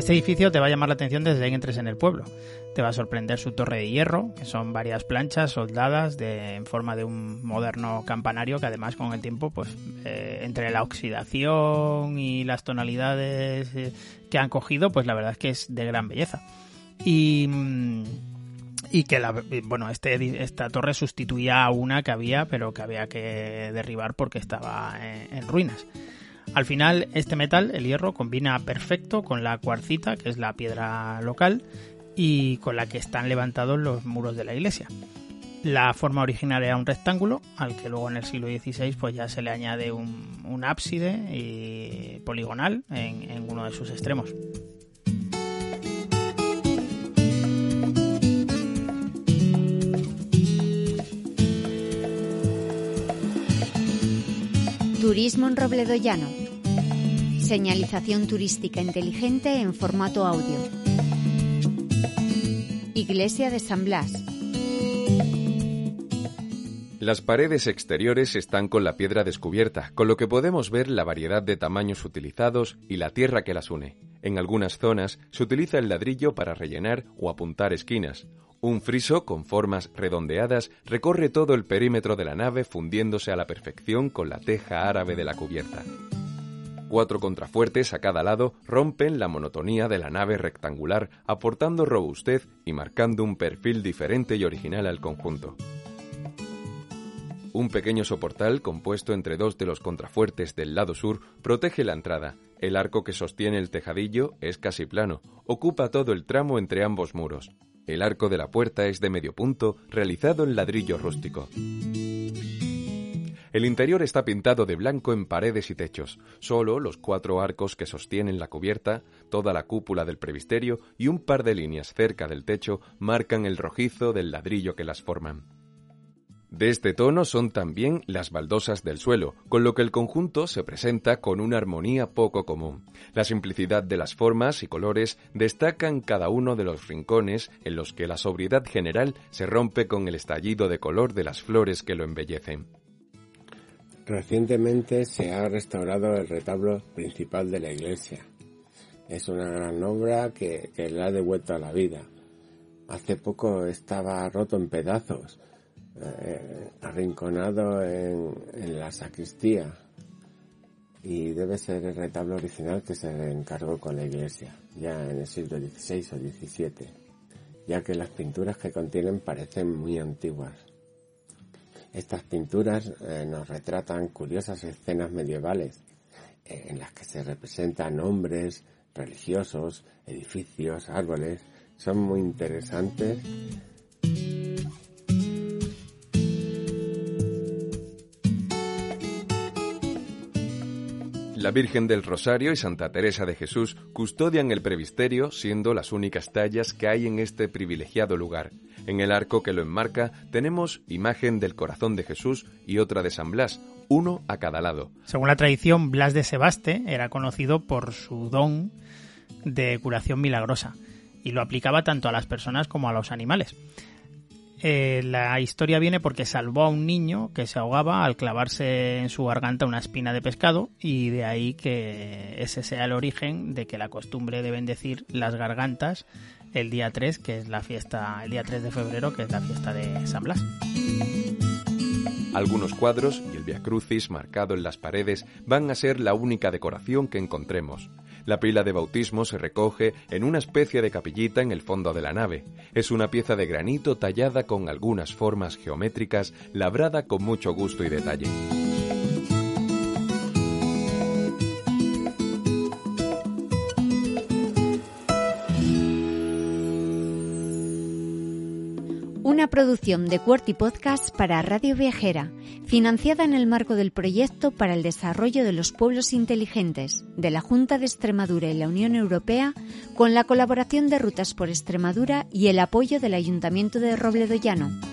Este edificio te va a llamar la atención desde que entres en el pueblo. Te va a sorprender su torre de hierro, que son varias planchas soldadas en forma de un moderno campanario que además con el tiempo, pues entre la oxidación y las tonalidades que han cogido, pues la verdad es que es de gran belleza. Y que esta torre sustituía a una que había, pero que había que derribar porque estaba en ruinas. Al final, este metal, el hierro, combina perfecto con la cuarcita, que es la piedra local, y con la que están levantados los muros de la iglesia. La forma original era un rectángulo, al que luego en el siglo XVI pues ya se le añade un ábside poligonal en uno de sus extremos. Turismo en Robledo Llano. Señalización turística inteligente en formato audio. Iglesia de San Blas. Las paredes exteriores están con la piedra descubierta, con lo que podemos ver la variedad de tamaños utilizados y la tierra que las une. En algunas zonas se utiliza el ladrillo para rellenar o apuntar esquinas. Un friso con formas redondeadas recorre todo el perímetro de la nave fundiéndose a la perfección con la teja árabe de la cubierta. 4 contrafuertes a cada lado rompen la monotonía de la nave rectangular, aportando robustez y marcando un perfil diferente y original al conjunto. Un pequeño soportal compuesto entre 2 de los contrafuertes del lado sur protege la entrada. El arco que sostiene el tejadillo es casi plano, ocupa todo el tramo entre ambos muros. El arco de la puerta es de medio punto, realizado en ladrillo rústico. El interior está pintado de blanco en paredes y techos. Solo los 4 arcos que sostienen la cubierta, toda la cúpula del presbiterio y un par de líneas cerca del techo marcan el rojizo del ladrillo que las forman. De este tono son también las baldosas del suelo, con lo que el conjunto se presenta con una armonía poco común. La simplicidad de las formas y colores destacan cada uno de los rincones en los que la sobriedad general se rompe con el estallido de color de las flores que lo embellecen. Recientemente se ha restaurado el retablo principal de la iglesia. Es una gran obra que le ha devuelto a la vida. Hace poco estaba roto en pedazos, arrinconado en la sacristía, y debe ser el retablo original que se encargó con la iglesia, ya en el siglo XVI o XVII, ya que las pinturas que contienen parecen muy antiguas. Estas pinturas nos retratan curiosas escenas medievales, en las que se representan hombres, religiosos, edificios, árboles. Son muy interesantes. La Virgen del Rosario y Santa Teresa de Jesús custodian el presbiterio, siendo las únicas tallas que hay en este privilegiado lugar. En el arco que lo enmarca tenemos imagen del corazón de Jesús y otra de San Blas, uno a cada lado. Según la tradición, Blas de Sebaste era conocido por su don de curación milagrosa y lo aplicaba tanto a las personas como a los animales. La historia viene porque salvó a un niño que se ahogaba al clavarse en su garganta una espina de pescado, y de ahí que ese sea el origen de que la costumbre de bendecir las gargantas el día 3, que es la fiesta, el día 3 de febrero, que es la fiesta de San Blas. Algunos cuadros y el Vía Crucis marcado en las paredes van a ser la única decoración que encontremos. La pila de bautismo se recoge en una especie de capillita en el fondo de la nave. Es una pieza de granito tallada con algunas formas geométricas, labrada con mucho gusto y detalle. Una producción de QWERTY Podcast para Radio Viajera, financiada en el marco del Proyecto para el Desarrollo de los Pueblos Inteligentes de la Junta de Extremadura y la Unión Europea, con la colaboración de Rutas por Extremadura y el apoyo del Ayuntamiento de Robledo Llano.